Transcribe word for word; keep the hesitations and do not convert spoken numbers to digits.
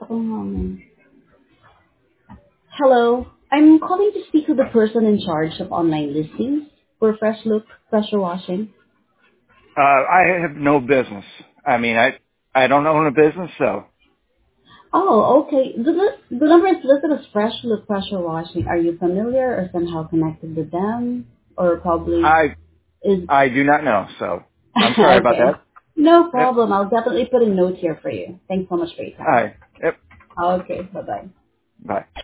Um, hello. I'm calling to speak to the person in charge of online listings for Fresh Look pressure washing. Uh, I have no business. I mean, I I don't own a business, so Oh, okay. The, li- the number is listed as Fresh Look pressure washing. Are you familiar or somehow connected with them? Or probably I is... I do not know. So I'm sorry about okay. that. No Yep. problem. I'll definitely put a note here for you. Thanks so much for your All time. right. Yep. Okay. Bye-bye. Bye.